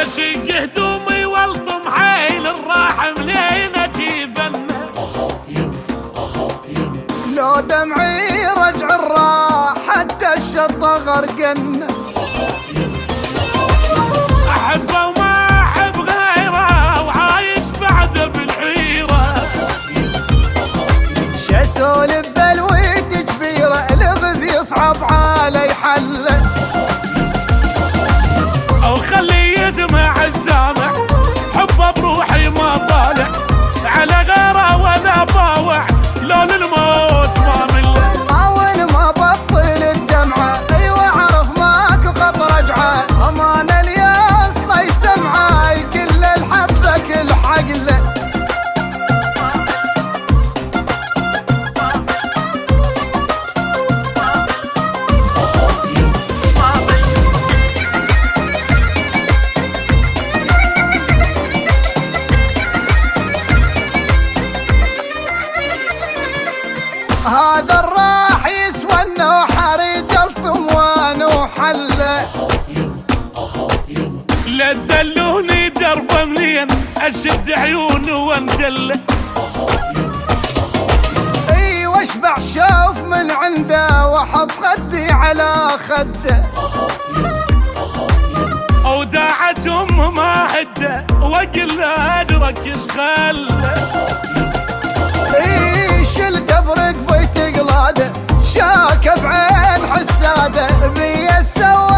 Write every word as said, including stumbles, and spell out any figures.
واشق هدومي والطم حيل الراحة منين اجيبن. لو دمعي رجع الراح حتى الشطة غرقن. احبه وما احب غيره وعايش بعده بالحيرة. شاسولف بالويت جبيره الغز يصعب علي حله. او خلي يجمع السامع حبه بروحي ما طالع على غيره وانا باوع لو للموت ما مله. اول ما بطل الدمعه ايوه عرف ماك خط رجعه. امان الياس طي سمعه كل الحبه كل حقله. هذا الراح يسوى انه حريد الطموان وحله. لا تدلوني دربه منين اشد عيونه واندله. اي واشبع شوف من عنده واحط خدي على خده. وداعت امه ما هده واقل له اجرك ايش خله. اي شلته برقبي تقلاده شاكه بعين حساده بي السوا